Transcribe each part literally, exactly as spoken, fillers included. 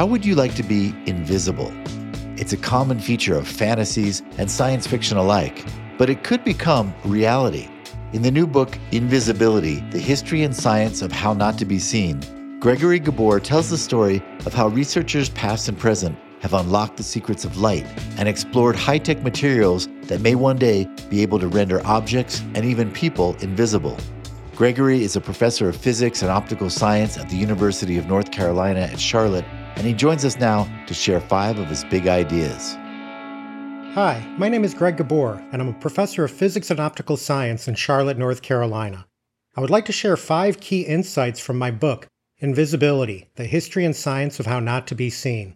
How would you like to be invisible? It's a common feature of fantasies and science fiction alike, but it could become reality. In the new book, Invisibility, The History and Science of How Not to Be Seen, Gregory Gabor tells the story of how researchers past and present have unlocked the secrets of light and explored high-tech materials that may one day be able to render objects and even people invisible. Gregory is a professor of physics and optical science at the University of North Carolina at Charlotte, and he joins us now to share five of his big ideas. Hi, my name is Greg Gabor, and I'm a professor of physics and optical science in Charlotte, North Carolina. I would like to share five key insights from my book, Invisibility, The History and Science of How Not to Be Seen.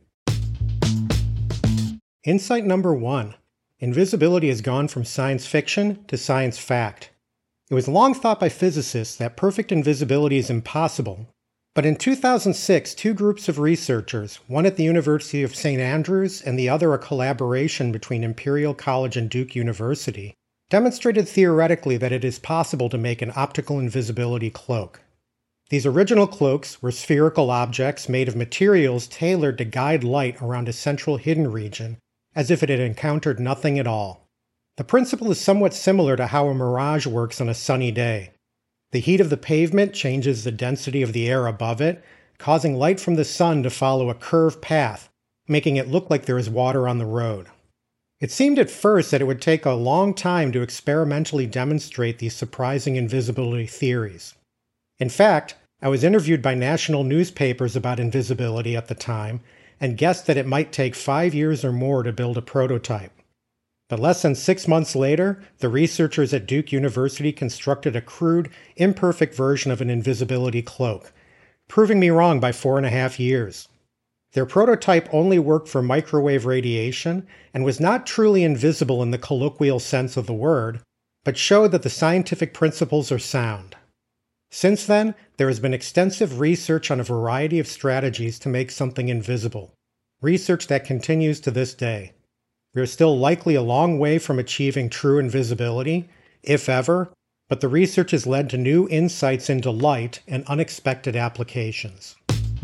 Insight number one. Invisibility has gone from science fiction to science fact. It was long thought by physicists that perfect invisibility is impossible, but in two thousand six, two groups of researchers, one at the University of Saint Andrews and the other a collaboration between Imperial College and Duke University, demonstrated theoretically that it is possible to make an optical invisibility cloak. These original cloaks were spherical objects made of materials tailored to guide light around a central hidden region, as if it had encountered nothing at all. The principle is somewhat similar to how a mirage works on a sunny day. The heat of the pavement changes the density of the air above it, causing light from the sun to follow a curved path, making it look like there is water on the road. It seemed at first that it would take a long time to experimentally demonstrate these surprising invisibility theories. In fact, I was interviewed by national newspapers about invisibility at the time, and guessed that it might take five years or more to build a prototype. But less than six months later, the researchers at Duke University constructed a crude, imperfect version of an invisibility cloak, proving me wrong by four and a half years. Their prototype only worked for microwave radiation and was not truly invisible in the colloquial sense of the word, but showed that the scientific principles are sound. Since then, there has been extensive research on a variety of strategies to make something invisible, research that continues to this day. We are still likely a long way from achieving true invisibility, if ever, but the research has led to new insights into light and unexpected applications.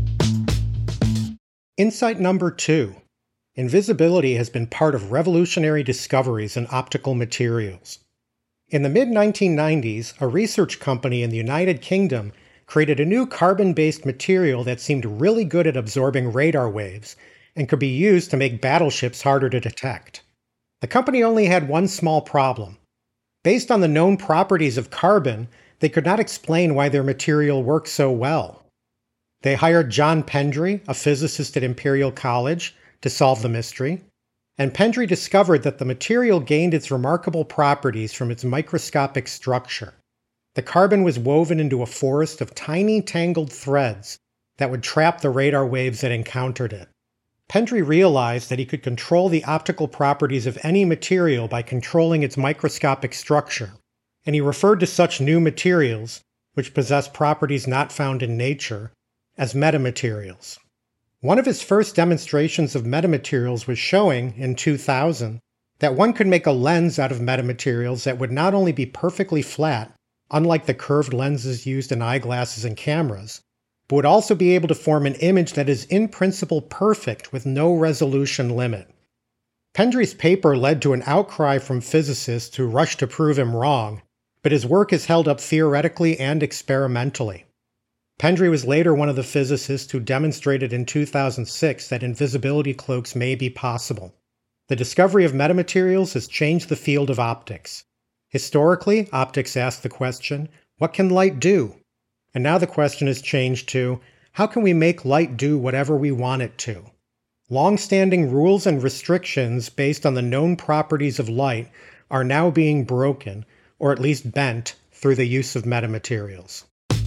Insight number two. Invisibility has been part of revolutionary discoveries in optical materials. In the mid nineteen nineties, a research company in the United Kingdom created a new carbon-based material that seemed really good at absorbing radar waves and could be used to make battleships harder to detect. The company only had one small problem. Based on the known properties of carbon, they could not explain why their material worked so well. They hired John Pendry, a physicist at Imperial College, to solve the mystery, and Pendry discovered that the material gained its remarkable properties from its microscopic structure. The carbon was woven into a forest of tiny tangled threads that would trap the radar waves that encountered it. Pendry realized that he could control the optical properties of any material by controlling its microscopic structure, and he referred to such new materials, which possess properties not found in nature, as metamaterials. One of his first demonstrations of metamaterials was showing, in two thousand, that one could make a lens out of metamaterials that would not only be perfectly flat, unlike the curved lenses used in eyeglasses and cameras, but would also be able to form an image that is in principle perfect with no resolution limit. Pendry's paper led to an outcry from physicists who rushed to prove him wrong, but his work is held up theoretically and experimentally. Pendry was later one of the physicists who demonstrated in two thousand six that invisibility cloaks may be possible. The discovery of metamaterials has changed the field of optics. Historically, optics asked the question, what can light do? And now the question has changed to, how can we make light do whatever we want it to? Long-standing rules and restrictions based on the known properties of light are now being broken, or at least bent, through the use of metamaterials.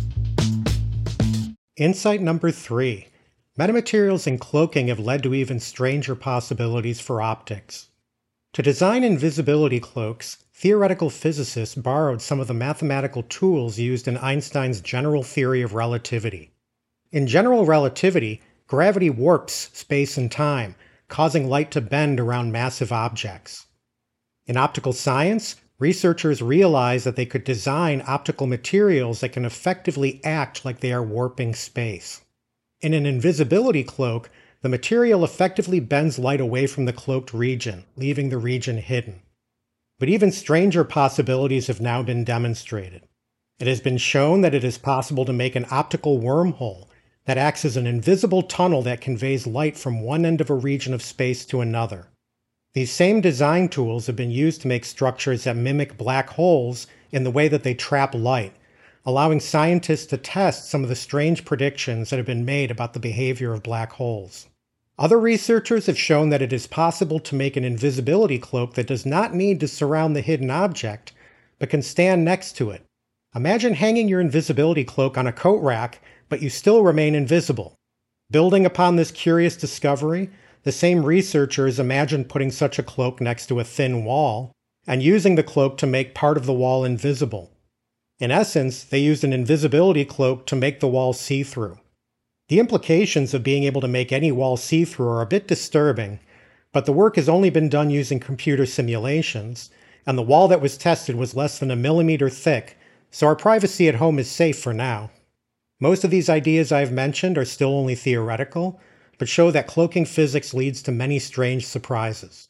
Insight number three. Metamaterials and cloaking have led to even stranger possibilities for optics. To design invisibility cloaks, theoretical physicists borrowed some of the mathematical tools used in Einstein's general theory of relativity. In general relativity, gravity warps space and time, causing light to bend around massive objects. In optical science, researchers realized that they could design optical materials that can effectively act like they are warping space. In an invisibility cloak, The material effectively bends light away from the cloaked region, leaving the region hidden. But even stranger possibilities have now been demonstrated. It has been shown that it is possible to make an optical wormhole that acts as an invisible tunnel that conveys light from one end of a region of space to another. These same design tools have been used to make structures that mimic black holes in the way that they trap light, allowing scientists to test some of the strange predictions that have been made about the behavior of black holes. Other researchers have shown that it is possible to make an invisibility cloak that does not need to surround the hidden object, but can stand next to it. Imagine hanging your invisibility cloak on a coat rack, but you still remain invisible. Building upon this curious discovery, the same researchers imagined putting such a cloak next to a thin wall, and using the cloak to make part of the wall invisible. In essence, they used an invisibility cloak to make the wall see-through. The implications of being able to make any wall see-through are a bit disturbing, but the work has only been done using computer simulations, and the wall that was tested was less than a millimeter thick, so our privacy at home is safe for now. Most of these ideas I've mentioned are still only theoretical, but show that cloaking physics leads to many strange surprises.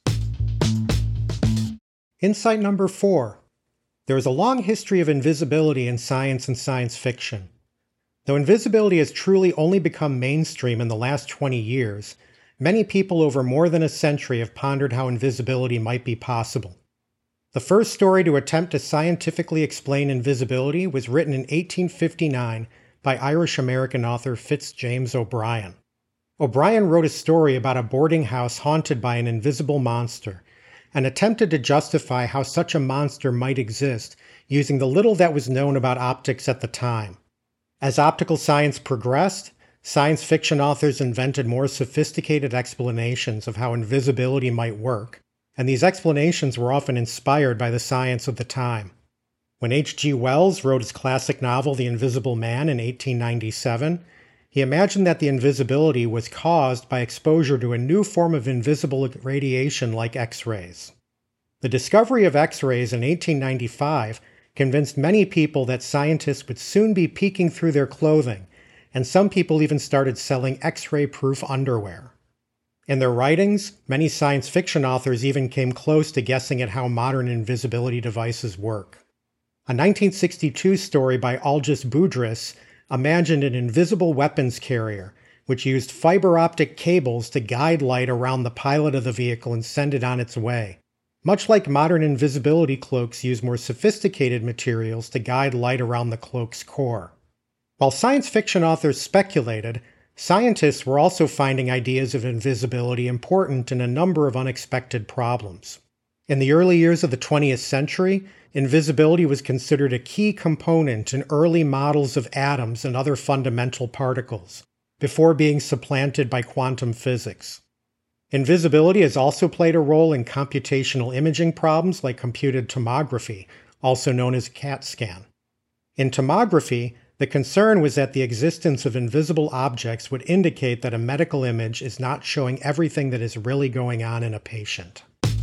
Insight number four. There is a long history of invisibility in science and science fiction. Though invisibility has truly only become mainstream in the last twenty years, many people over more than a century have pondered how invisibility might be possible. The first story to attempt to scientifically explain invisibility was written in eighteen fifty-nine by Irish-American author Fitzjames O'Brien. O'Brien wrote a story about a boarding house haunted by an invisible monster, and attempted to justify how such a monster might exist using the little that was known about optics at the time. As optical science progressed, science fiction authors invented more sophisticated explanations of how invisibility might work, and these explanations were often inspired by the science of the time. When H G Wells wrote his classic novel The Invisible Man in eighteen ninety-seven, he imagined that the invisibility was caused by exposure to a new form of invisible radiation like X-rays. The discovery of X-rays in eighteen ninety-five convinced many people that scientists would soon be peeking through their clothing, and some people even started selling X-ray-proof underwear. In their writings, many science fiction authors even came close to guessing at how modern invisibility devices work. A nineteen sixty-two story by Algis Budrys imagined an invisible weapons carrier, which used fiber optic cables to guide light around the pilot of the vehicle and send it on its way. Much like modern invisibility cloaks use more sophisticated materials to guide light around the cloak's core. While science fiction authors speculated, scientists were also finding ideas of invisibility important in a number of unexpected problems. In the early years of the twentieth century, invisibility was considered a key component in early models of atoms and other fundamental particles, before being supplanted by quantum physics. Invisibility has also played a role in computational imaging problems like computed tomography, also known as CAT scan. In tomography, the concern was that the existence of invisible objects would indicate that a medical image is not showing everything that is really going on in a patient.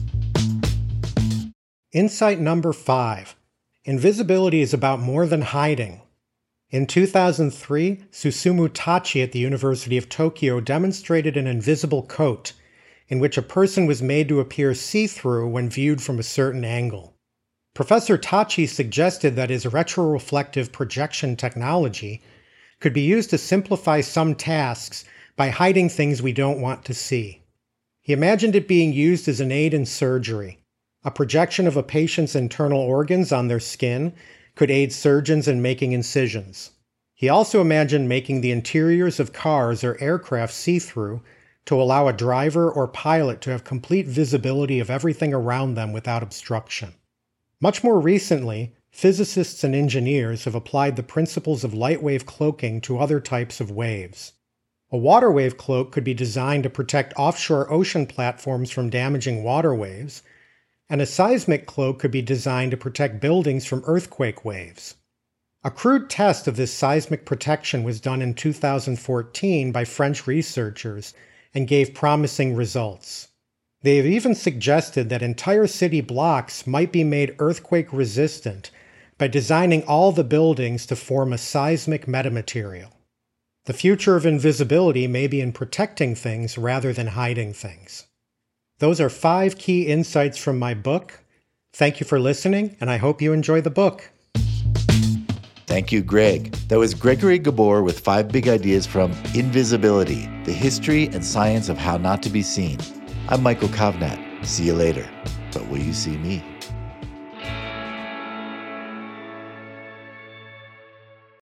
Insight number five. Invisibility is about more than hiding. In two thousand three, Susumu Tachi at the University of Tokyo demonstrated an invisible coat, in which a person was made to appear see-through when viewed from a certain angle. Professor Tachi suggested that his retroreflective projection technology could be used to simplify some tasks by hiding things we don't want to see. He imagined it being used as an aid in surgery. A projection of a patient's internal organs on their skin could aid surgeons in making incisions. He also imagined making the interiors of cars or aircraft see-through to allow a driver or pilot to have complete visibility of everything around them without obstruction. Much more recently, physicists and engineers have applied the principles of light wave cloaking to other types of waves. A water wave cloak could be designed to protect offshore ocean platforms from damaging water waves, and a seismic cloak could be designed to protect buildings from earthquake waves. A crude test of this seismic protection was done in two thousand fourteen by French researchers and gave promising results. They have even suggested that entire city blocks might be made earthquake-resistant by designing all the buildings to form a seismic metamaterial. The future of invisibility may be in protecting things rather than hiding things. Those are five key insights from my book. Thank you for listening, and I hope you enjoy the book. Thank you, Greg. That was Gregory Gabor with five big ideas from Invisibility, the history and science of how not to be seen. I'm Michael Kovnat. See you later. But will you see me?